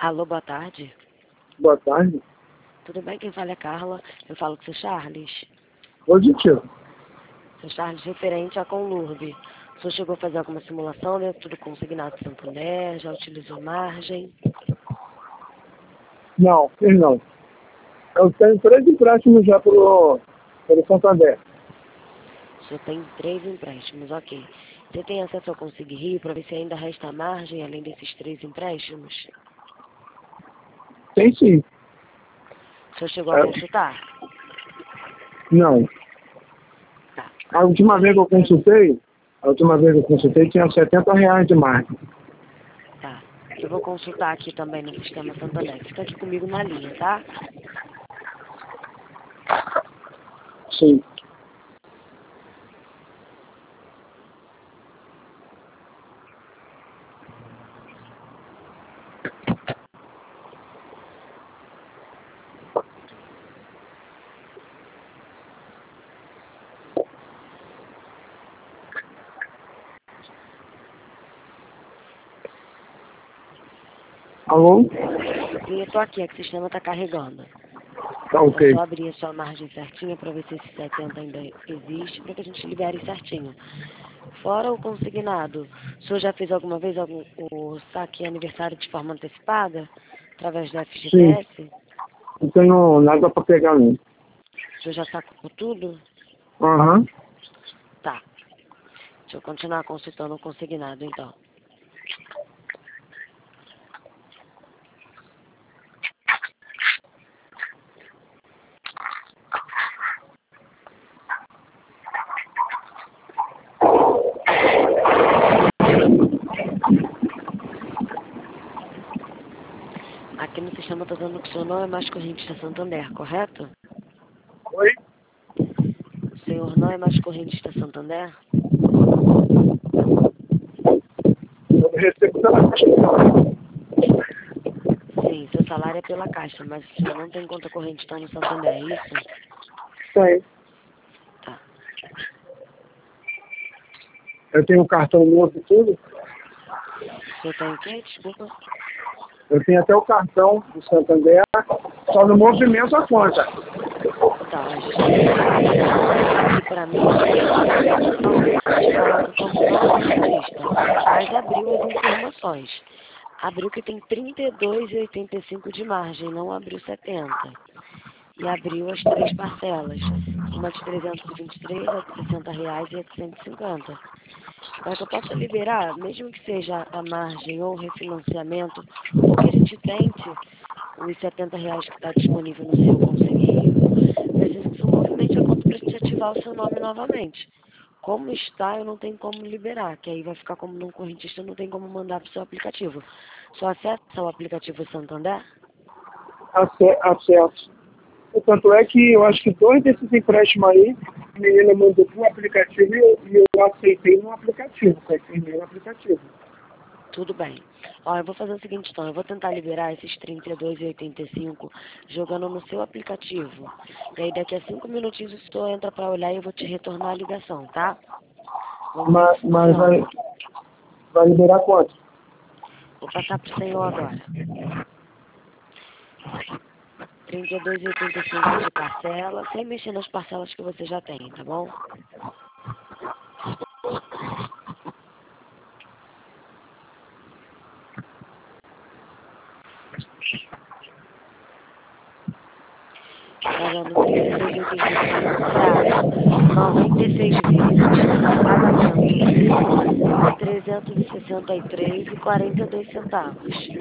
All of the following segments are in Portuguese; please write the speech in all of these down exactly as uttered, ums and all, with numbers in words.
Alô, boa tarde. Boa tarde. Tudo bem? Quem fala é Carla. Eu falo com o seu Charles. Positivo. Seu Charles, referente à Conlurb. O senhor chegou a fazer alguma simulação dentro do consignado de Santander? Já utilizou margem? Não, fiz não. Eu tenho três empréstimos já pelo, pelo Santander. O senhor tem três empréstimos, ok. Você tem acesso ao Consig Rio para ver se ainda resta margem além desses três empréstimos? Tem sim. O senhor chegou a É. consultar? Não. Tá. A última vez que eu consultei, a última vez que eu consultei tinha setenta reais de margem. Tá. Eu vou consultar aqui também no sistema Santander. Fica aqui comigo na linha, tá? Sim. Alô? Sim, eu tô aqui, é que o sistema tá carregando. Tá Eu ok. só abrir a sua margem certinha para ver se esse setenta ainda existe, para que a gente libere certinho. Fora o consignado, o senhor já fez alguma vez algum, o saque aniversário de forma antecipada? Através da F G T S? Não tenho nada para pegar não. O senhor já sacou tudo? Aham. Tá. Deixa eu continuar consultando o consignado, então. Aqui no sistema está dando que o senhor não é mais correntista Santander, correto? Oi? O senhor não é mais correntista Santander? Eu recebo pela caixa. Sim, seu salário é pela Caixa, mas o senhor não tem conta correntista no Santander, é isso? Tem. Tá. Eu tenho um cartão novo e tudo. O senhor tem o quê? Desculpa. Eu tenho até o cartão do Santander, só no movimento a conta. Tá, a gente tem aqui pra mim, te coloca como não correntista, mas abriu as informações. Abriu que tem trinta e dois vírgula oitenta e cinco de margem, não abriu setenta. E abriu as três parcelas, uma de trezentos e vinte e três, a de sessenta reais e a de cento e cinquenta. Para que eu possa liberar, mesmo que seja a margem ou refinanciamento, ou que a gente tente os setenta reais que está disponível no seu Conseg Rio, preciso que você movimente a conta para te ativar o seu nome novamente. Como está, eu não tenho como liberar, que aí vai ficar como não correntista, não tem como mandar para o seu aplicativo. Só acessa o aplicativo Santander? Ace- Acesso. O tanto é que eu acho que dois desses empréstimos aí, a menina mandou pro aplicativo e eu, e eu aceitei no aplicativo, confirmei no aplicativo. Tudo bem. Ó, eu vou fazer o seguinte, então. Eu vou tentar liberar esses trinta e dois vírgula oitenta e cinco jogando no seu aplicativo. E aí, daqui a cinco minutinhos, o senhor entra para olhar e eu vou te retornar a ligação, tá? Vamos ver Mas, se mas vai, funciona. vai liberar quanto? Vou passar pro senhor agora. trinta e dois vírgula oitenta e cinco de parcela, sem mexer nas parcelas que você já tem, tá bom? Pagando trinta e dois vírgula oitenta e cinco, prazo noventa e seis vezes, pagamento trezentos e sessenta e três reais e quarenta e dois centavos.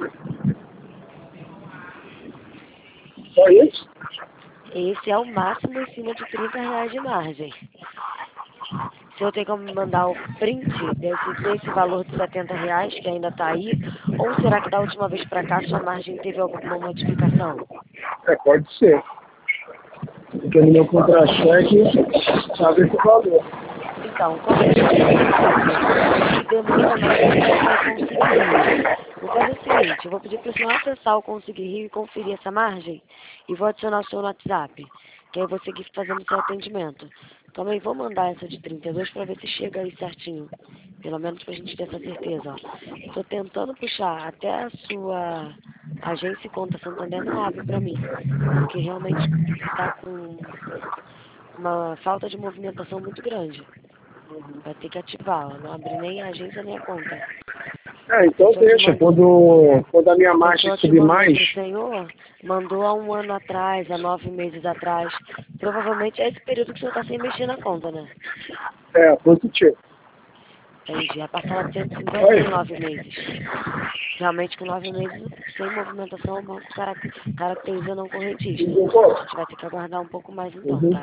Só isso? Esse é o máximo em cima de trinta reais de margem. Se eu tenho como me mandar o print desse, desse valor de setenta reais, que ainda está aí, ou será que da última vez para cá sua margem teve alguma modificação? É, pode ser. Porque no meu contra-cheque sabe esse valor. Então, como é possível que demora mais acesso ao Consig Rio? Vou fazer o seguinte, eu vou pedir para o senhor acessar o Consig Rio e conferir essa margem e vou adicionar o senhor no WhatsApp, que aí eu vou seguir fazendo o seu atendimento. Também vou mandar essa de trinta e dois para ver se chega aí certinho, pelo menos para a gente ter essa certeza. Estou tentando puxar até a sua Agência e conta Santander não abre para mim, porque realmente está com uma falta de movimentação muito grande. Vai ter que ativá-la, não abre nem a agência nem a conta. É, então deixa, quando, quando a minha margem subir mais... O senhor mandou há um ano atrás, há nove meses atrás. Provavelmente é esse período que o senhor está sem mexer na conta, né? É, positivo. Entendi. A parcela de cento e cinquenta em nove meses. Realmente, com nove meses, sem movimentação, o banco caracteriza não correntista. A gente vai ter que aguardar um pouco mais então, tá?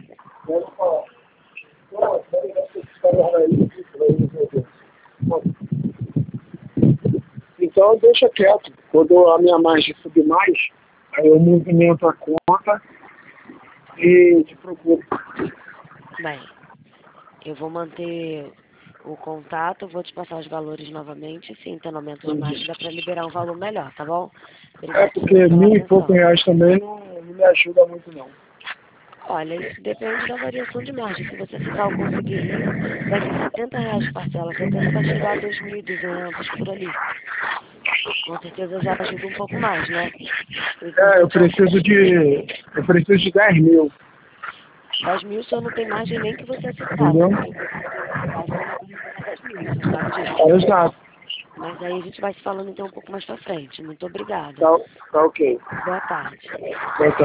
Então deixa quieto. Quando a minha margem subir mais, aí eu movimento a conta e te procuro. Bem, eu vou manter o contato, vou te passar os valores novamente. Sim, tendo aumento de margem, dá para liberar um valor melhor, tá bom? É porque mil e pouco reais também não, não me ajuda muito não. Olha, isso depende da variação de margem. Se você ficar o Conseguir Rio, vai ser setenta reais de parcela. setenta vai chegar a dois mil e duzentos por ali. Com certeza já ajuda um pouco mais, né? É, eu preciso de. Eu preciso de dez mil. dez mil só não tem margem nem que você acessar. Entendeu? Porque você tem dez mil, você sabe disso. Exato. Mas aí a gente vai se falando então um pouco mais pra frente. Muito obrigada. Tá, tá ok. Boa tarde. Boa tarde.